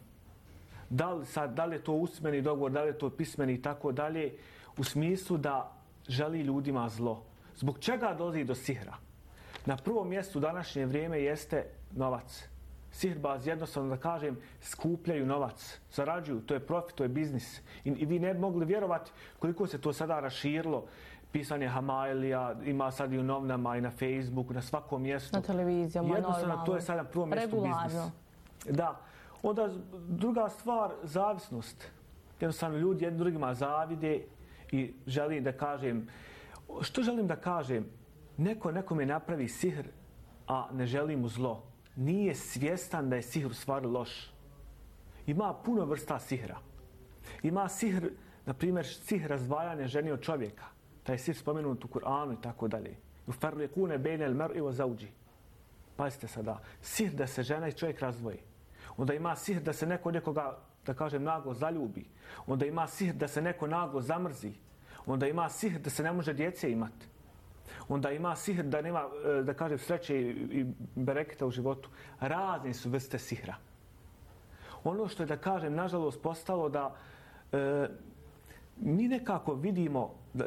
Da li je to usmeni dogovor, da li je to pismeni i tako dalje, u smislu da želi ljudima zlo. Zbog čega dolazi do sihra? Na prvom mjestu u današnje vrijeme jeste novac. Sihirbaz, jednostavno da kažem, skupljaju novac, zarađuju, to je profit, to je biznis. I vi ne bi mogli vjerovati koliko se to sada raširilo. Pisanje Hamailija, ima sad i u novinama i na Facebooku, na svakom mjestu. Na televizijama, jednostavno, to je sada na prvom mjestu biznis. Da. Onda druga stvar, zavisnost. Jednostavno ljudi jednim drugima zavide i želim da kažem, što želim da kažem? Neko nekome napravi sihr, a ne želi mu zlo. Nije svjestan da je sihr u stvari loš. Ima puno vrsta sihra. Ima sihr, na primjer, sihr razdvajanja žene od čovjeka. Taj sihr spomenut u Kur'anu i tako dalje. Yufarriqune bejne al-mar'i wa zawji. Pazite sada, sihr da se žena i čovjek razdvoji. Onda ima sihr da se neko nekoga, da kažem, naglo zaljubi. Onda ima sihr da se neko naglo zamrzi. Onda ima sihr da se ne može djece imati. Onda ima sihr da nema, da kažem, sreće i bereketa u životu. Razne su vrste sihra. Ono što je, da kažem, nažalost postalo da mi nekako vidimo da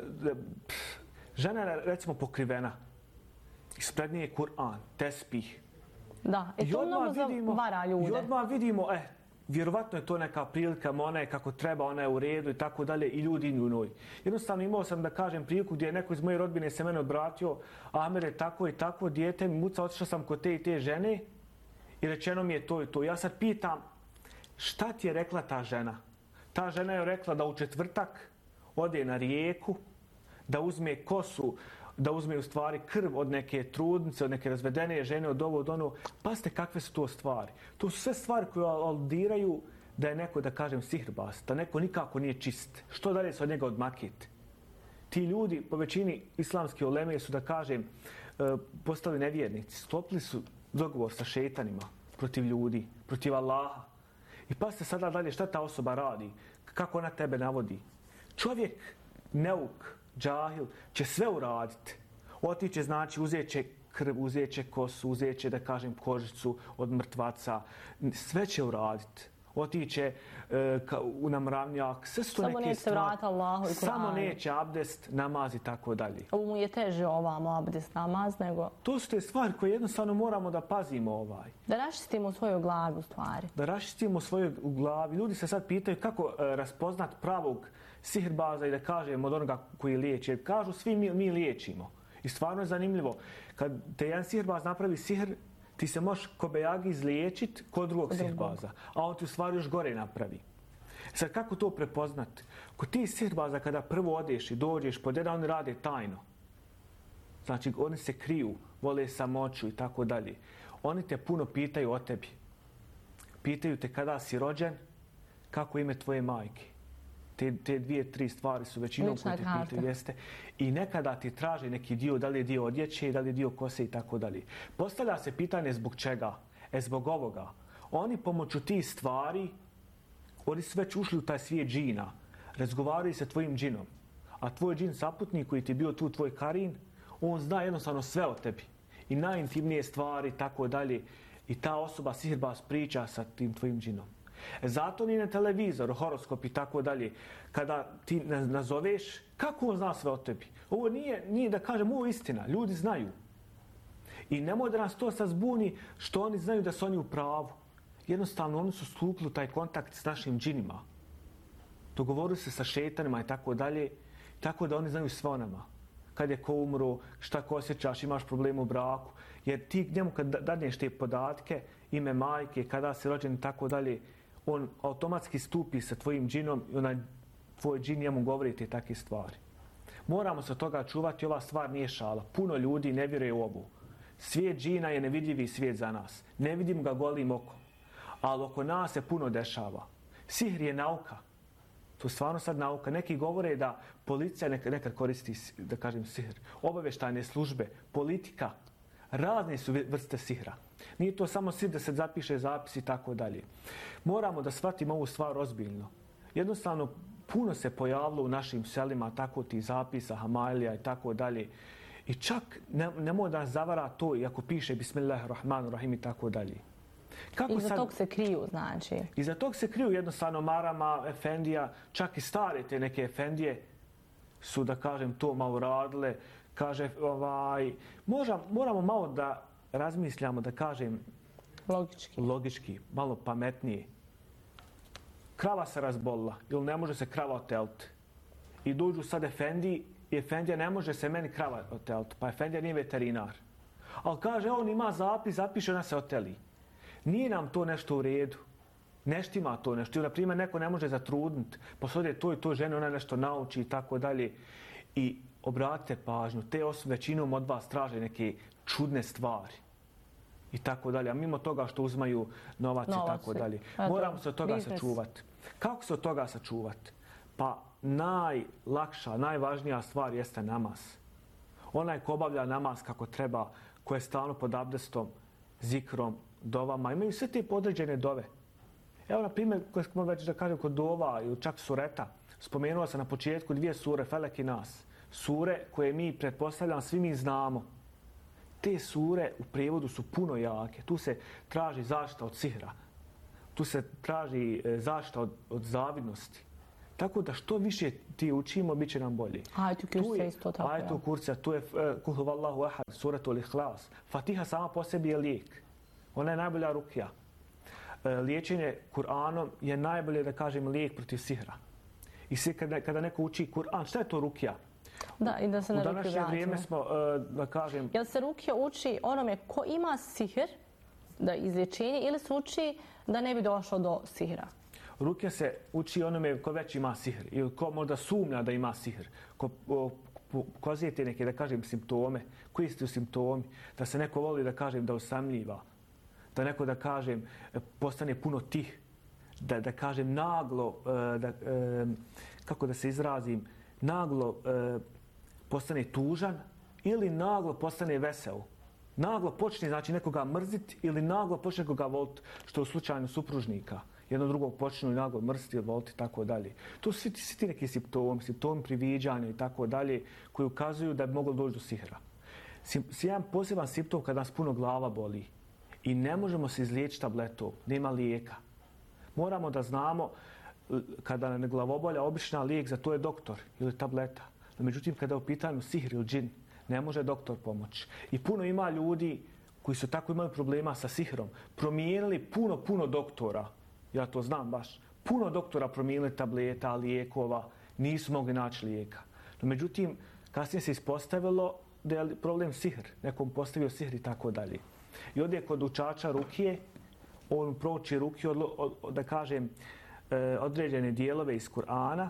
žena je, recimo, pokrivena. Ispred nje je Kur'an, tespih. Da, i to mnogo vara ljude. I odmah vidimo, vjerovatno je to neka prilika, ona je kako treba, ona je u redu i tako dalje, i ljudi u njoj. Jednostavno imao sam, da kažem, priliku gdje je neko iz moje rodbine se mene obratio, Amer je tako i tako, dijete mi muca, otišao sam kod te i te žene i rečeno mi je to i to. Ja sad pitam, šta ti je rekla ta žena? Ta žena je rekla da u četvrtak ode na rijeku, da uzme kosu, da uzme u stvari krv od neke trudnice, od neke razvedene žene, od ovo, od ono. Pazite kakve su to stvari. To su sve stvari koje aludiraju da je neko, da kažem, sihirbaz, da neko nikako nije čist. Što dalje se od njega odmakiti? Ti ljudi, po većini islamske uleme, su, da kažem, postali nevjernici. Sklopili su dogovor sa šetanima protiv ljudi, protiv Allaha. I pazite sada dalje šta ta osoba radi, kako ona tebe navodi. Čovjek, neuk, džahil, će sve uraditi. Otiće, znači, uzet će krv, uzet će kosu, uzet će, da kažem, kožicu od mrtvaca. Sve će uraditi. Otiće u namravnjak, sve su to neke stvari. Samo neće se vratiti Allahu i Kur'anu. Samo neće abdest, namaz i tako dalje. Ovo mu je teže ovamo abdest, namaz, nego... To su te stvari koje jednostavno moramo da pazimo . Da raščistimo svoju glavu u stvari. Da raščistimo svoju glavu. Ljudi se sad pitaju kako raspoznat pravog sihirbaza i, da kažem, od onoga koji liječi. Jer kažu svi mi liječimo. I stvarno je zanimljivo. Kad te jedan sihirbaz napravi sihr, ti se možeš kobejagi izliječiti kod drugog sihirbaza. A on ti u stvari još gore napravi. Sad kako to prepoznati? Kod ti sihirbaza kada prvo odeš i dođeš pod jedan, oni rade tajno. Znači oni se kriju, vole samoću i tako dalje. Oni te puno pitaju o tebi. Pitaju te kada si rođen, kako ime tvoje majke. Te dvije, tri stvari su većinom koje te pitaju, jeste. I nekada ti traže neki dio, da li je dio odjeće, da li je dio kose i tako dalje. Postavlja se pitanje zbog čega? Zbog ovoga. Oni pomoću tih stvari, oni su već ušli u taj svijet džina. Razgovaraju sa tvojim džinom. A tvoj džin saputnik koji ti je bio tu, tvoj karin, on zna jednostavno sve o tebi. I najintimnije stvari, tako dalje. I ta osoba sihirbaz priča sa tim tvojim džinom. Zato ni na televizoru, horoskop i tako dalje, kada ti nazoveš, kako on zna sve o tebi? Ovo nije da kažem, ovo je istina, ljudi znaju. I nemoj da nas to sad zbuni što oni znaju da su oni u pravu. Jednostavno, oni su stupili taj kontakt s našim džinima. Dogovorili se sa šetanima i tako dalje, tako da oni znaju sve o nama. Kad je ko umro, šta ko osjećaš, imaš problem u braku. Jer ti njemu kad dadneš te podatke, ime majke, kada si rođen i tako dalje, on automatski stupi sa tvojim džinom i onaj tvoj džin njemu govori te takve stvari. Moramo se od toga čuvati, ova stvar nije šala. Puno ljudi ne vjeruje u ovu. Svijet džina je nevidljivi svijet za nas. Ne vidim ga golim okom. Ali oko nas se puno dešava. Sihr je nauka. To je stvarno sad nauka. Neki govore da policija nekad koristi, da kažem, sihr. Obavještajne službe, politika, razne su vrste sihra. Nije to samo sihr da se zapiše zapis i tako dalje. Moramo da shvatimo ovu stvar ozbiljno. Jednostavno, puno se pojavilo u našim selima tako ti zapisa, hamailija i tako dalje. I čak nemoj da nas zavara to i ako piše Bismillahirrahmanirrahim i tako dalje. Iza tog se kriju, znači? Iza tog se kriju jednostavno marama, efendija, čak i stare te neke efendije su, da kažem, to malo radile. Kaže, moramo malo da razmišljamo, da kažem, logički, malo pametnije. Krava se razbolila ili ne može se krava oteliti. I dođu sad efendiji i efendija ne može se meni krava oteliti, pa efendija nije veterinar. Ali kaže, on ima zapis, zapiše, ona se oteli. Nije nam to nešto u redu. Neštima to nešto. Ili, na primjer, neko ne može zatrudniti, pa sad je to i to žene, ona nešto nauči i tako dalje. I obratite pažnju, te osobe većinom od vas traže neke čudne stvari. I tako dalje. A mimo toga što uzmaju novac i tako dalje. Moramo se od toga sačuvati. Kako se od toga sačuvati? Pa najlakša, najvažnija stvar jeste namaz. Onaj ko obavlja namaz kako treba, ko je stalno pod abdestom, zikrom, dovama, imaju sve te podređene dove. Evo, na primjer, koje smo već da kažem kod dova ili čak sureta, spomenuo sam na početku 2 sure, Felek i Nas. Sure koje mi, pretpostavljam, svi mi znamo. Te sure u prijevodu su puno jake. Tu se traži zaštita od sihra. Tu se traži zaštita od zavidnosti. Tako da što više ti učimo, bit će nam bolje. Ajetul Kursi isto tako. Ajetul Kursi, tu je Kul huvallahu ahad, suratul Ihlas. Fatiha sama po sebi je lijek. Ona je najbolja rukija. Liječenje Kur'anom je najbolje, da kažem, lijek protiv sihra. I kada neko uči Kur'an, šta je to rukija? Da, i da se na rukiju vratimo. U današnje vrijeme smo, da kažem... Jel se rukija uči onome ko ima sihr, da izlječenje, ili se uči da ne bi došlo do sihra? Rukija se uči onome ko već ima sihr ili ko možda sumnja da ima sihr. Ko pokazuje te neke, da kažem, simptome. Koji su simptomi? Da se neko voli, da kažem, da osamljiva. Da neko, da kažem, postane puno tih. Da kažem, naglo, kako da se izrazim, naglo postane tužan ili naglo postane vesel. Naglo počne, znači, nekoga mrziti ili naglo počne nekoga voliti, što je u slučaju supružnika. Jedno drugog počnu i naglo mrziti ili voliti i tako dalje. To su svi ti neki simptomi priviđanja i tako dalje, koji ukazuju da bi moglo doći do sihra. Jedan poseban simptom kada nas puno glava boli i ne možemo se izliječiti tabletom, nema lijeka. Moramo da znamo kada nam je glavobolja, obična lijek za to je doktor ili tableta. No, međutim, kada je u pitanju sihr ili džin, ne može doktor pomoći. I puno ima ljudi koji su tako imali problema sa sihrom, promijenili puno doktora. Ja to znam baš. Puno doktora promijenili tableta, lijekova, nisu mogli naći lijeka. No, međutim, kasnije se ispostavilo da je problem sihr. Nekom postavio sihr i tako dalje. I ovdje kod učača rukije, on prouči rukiju, da kažem, određene dijelove iz Kur'ana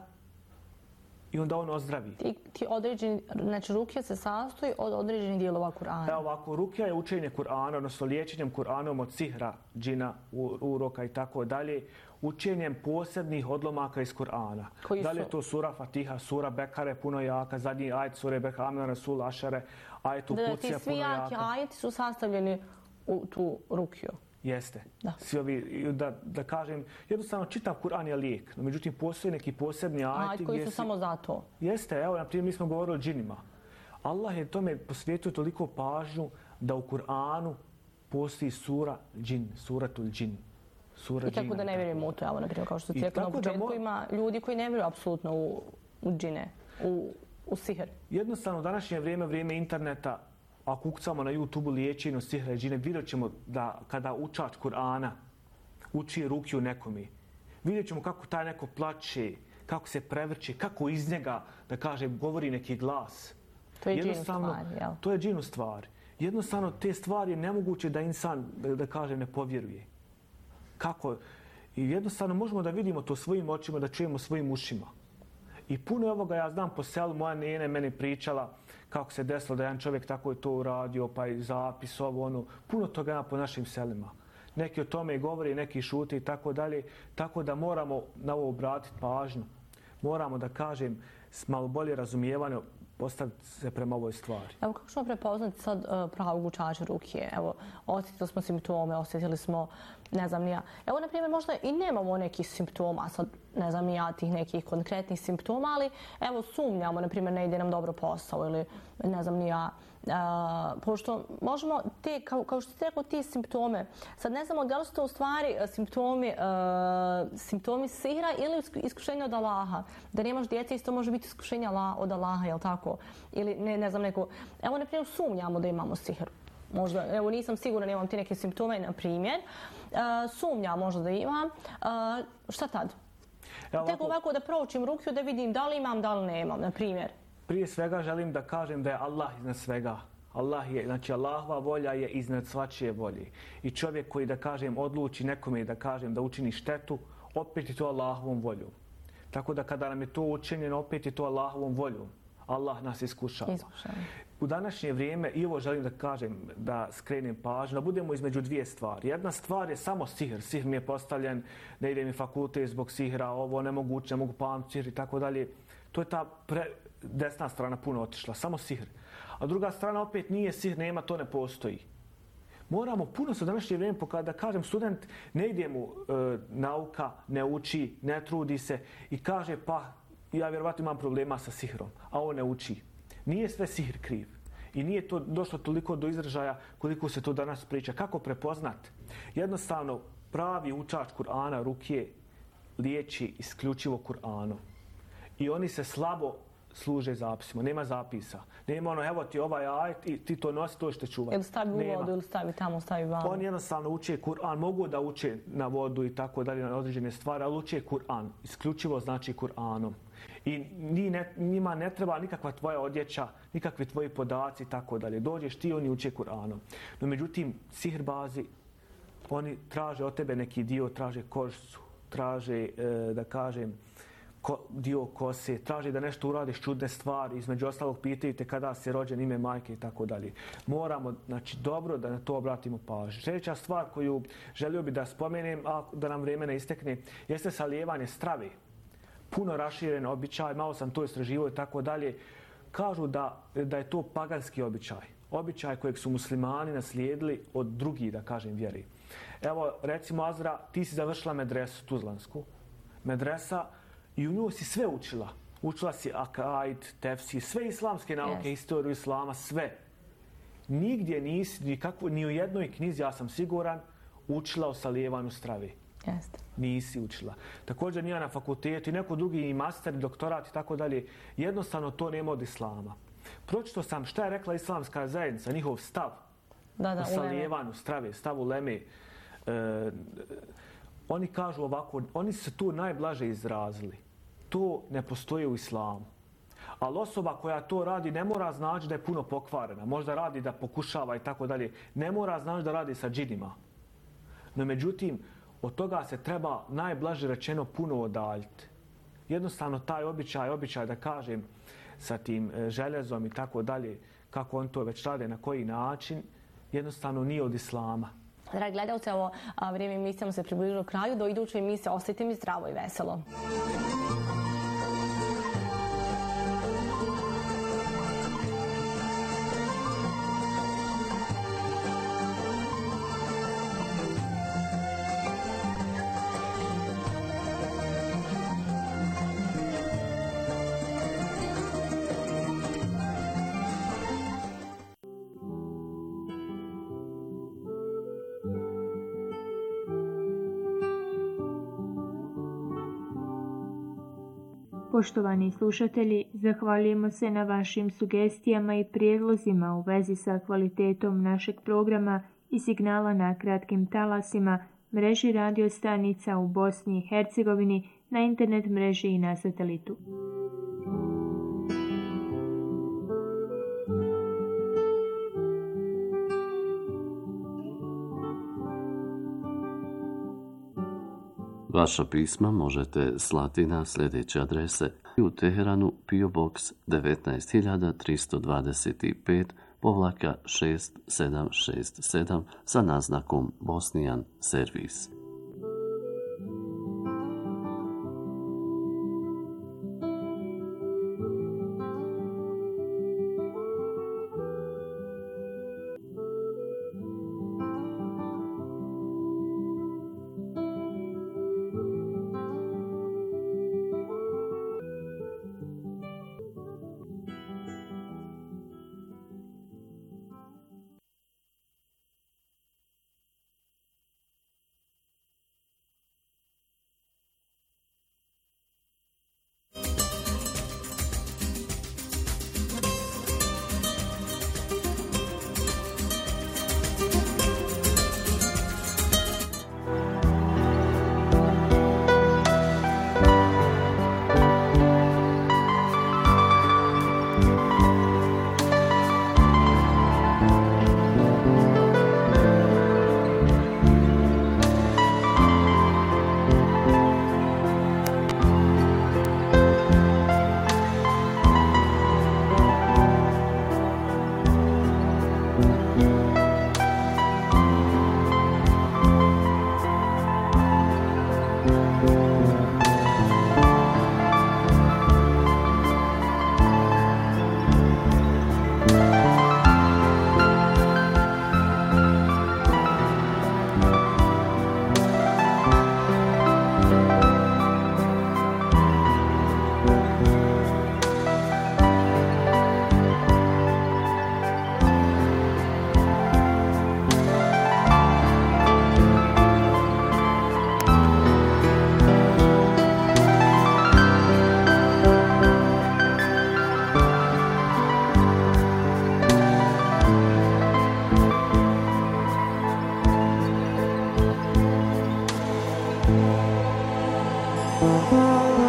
i onda on ozdravi. Ti određeni, znači rukija se sastoji od određenih dijelova Kur'ana. Evo ovako, rukija je učenje Kur'ana, odnosno liječenjem Kur'anom od sihra, džina, uroka i tako dalje, učenjem posebnih odlomaka iz Kur'ana. Da li je to sura Fatiha, sura Bekare, puno jaka, zadnji ajet sure Bekare, Amina Rasul, Ašare, ajetu Kucija, puno jaka. Ti svi jaki ajeti su sastavljeni u tu rukiju. Jeste. Svi ovi, da kažem, jednostavno čitav Kur'an je lijek. No, međutim, postoje neki posebni ajeti koji su samo za to. Jeste, evo, na primjer, mi smo govorili o džinima. Allah je tome posvijetio toliko pažnju da u Kur'anu postoji sura džin, suratul džin. I tako da ne vjerujemo u to, evo, na primjer, kao što ti rekao na početku, ima ljudi koji ne vjeruju apsolutno u džine, u sihr. Jednostavno, u današnje vrijeme interneta, ako ukucamo na YouTube-u liječenje od sihra i džine, vidjet ćemo da kada učač Kur'ana uči ruki u nekome, vidjet ćemo kako taj neko plače, kako se prevrće, kako iz njega, da kažem, govori neki glas. To je džinu stvar, jel? To je džinu stvar. Jednostavno, te stvari je nemoguće da insan, da kažem, ne povjeruje. Kako? I jednostavno možemo da vidimo to svojim očima, da čujemo svojim ušima. I puno ovoga ja znam po selu, moja nena meni pričala kako se desilo da jedan čovjek tako je to uradio, pa i zapis, ovo, ono. Puno toga ima po našim selima. Neki o tome govori, neki šute i tako dalje. Tako da moramo na ovo obratiti pažnju. Moramo, da kažem, s malo bolje razumijevanje postaviti se prema ovoj stvari. Evo, kako ćemo prepoznati sad pravog učača rukije? Evo, osjetili smo simptome, osjetili smo, ne znam ni ja. Evo, na primjer, možda i nemamo nekih simptoma, sad ne znam ni ja tih nekih konkretnih simptoma, ali evo, sumnjamo, na primjer, ne ide nam dobro posao ili ne znam ni ja. Pošto možemo te, kao što ste rekao, ti simptome, sad ne znamo da li su to u stvari simptomi sihra ili iskušenja od Allaha. Da nemaš djece, isto može biti iskušenja od Allaha, jel tako? Ili ne znam neko. Evo, na primjer, sumnjamo da imamo sihr. Možda, evo, nisam sigurna, nemam ti neke simptome, na primjer. Sumnjam možda da imam. Šta tad? Tek ovako da proučim rukiju, da vidim da li imam, da li nemam, na primjer. Prije svega želim da kažem da je Allah iznad svega. Znači Allahova volja je iznad svačije volje. I čovjek koji, da kažem, odluči nekome, da kažem, da učini štetu, opet je to Allahovom voljom. Tako da kada nam je to učinjeno, opet je to Allahovom voljom. Allah nas iskušava. U današnje vrijeme, i ovo želim da kažem, da skrenem pažnju, da budemo između dvije stvari. Jedna stvar je samo sihr. Sihr mi je postavljen, ne ide mi fakultet zbog sihra, ovo nemoguće, ne mogu pamtiti sihr i tako dalje. To je ta desna strana puno otišla, samo sihr. A druga strana opet nije sihr, nema, to ne postoji. Moramo puno se u današnje vrijeme pokazati, da kažem, student ne ide mu nauka, ne uči, ne trudi se i kaže pa ja vjerovatno imam problema sa sihrom, a on ne uči. Nije sve sihr kriv. I nije to došlo toliko do izražaja koliko se to danas priča. Kako prepoznat? Jednostavno, pravi učač Kur'ana rukije liječi isključivo Kur'anom. I oni se slabo služe zapisima. Nema zapisa. Nema ono, evo ti ovaj ajet i ti to nosi, to što čuvati. Ili stavi u vodu, ili stavi tamo, stavi vamo. Oni jednostavno uče Kur'an. Mogu da uče na vodu i tako dalje, na određene stvari, ali uče Kur'an. Isključivo znači Kur'anom. I njima ne treba nikakva tvoja odjeća, nikakvi tvoji podaci i tako dalje. Dođeš ti, oni uče Kur'anom. No međutim, sihrbazi, oni traže od tebe neki dio, traže kožicu, traže, da kažem, dio kose, traži da nešto uradiš čudne stvari, između ostalog pitaju te kada si rođen, ime majke i tako dalje. Moramo, znači, dobro da na to obratimo pažnju. Sljedeća stvar koju želio bi da spomenem, a da nam vrijeme ne istekne, jeste salijevanje strave. Puno raširen običaj, malo sam to istraživao i tako dalje. Kažu da je to paganski običaj. Običaj kojeg su muslimani naslijedili od drugih, da kažem, vjeri. Evo, recimo, Azra, ti si završila medresu tuzlansku. Medresa, i u nju si sve učila. Učila si akaid, tefsir, sve islamske nauke, historiju islama, sve. Nigdje nisi, ni u jednoj knjizi, ja sam siguran, učila o salijevanju strave. Nisi učila. Također nije na fakultetu i neko drugi i master, doktorat i tako dalje. Jednostavno to nema od islama. Pročito sam šta je rekla islamska zajednica, njihov stav o salijevanju strave, stav uleme. Oni kažu ovako, oni se tu najblaže izrazili. To ne postoji u islamu. Ali osoba koja to radi ne mora znači da je puno pokvarena. Možda radi da pokušava i tako dalje. Ne mora znači da radi sa džinima. No međutim, od toga se treba najblaže rečeno puno odaljiti. Jednostavno taj običaj da kažem sa tim željezom i tako dalje, kako on to već rade, na koji način, jednostavno nije od islama. Dragi gledalci, ovo vrijeme emisijama se približilo kraju. Do iduće emisije ostajte mi zdravo i veselo. Poštovani slušatelji, zahvaljujemo se na vašim sugestijama i prijedlozima u vezi sa kvalitetom našeg programa i signala na kratkim talasima, mreži radio stanica u Bosni i Hercegovini, na internet mreži i na satelitu. Vaša pisma možete slati na sljedeće adrese: u Teheranu PO Box 19325-6767 sa naznakom Bosnian Servis. Thank you.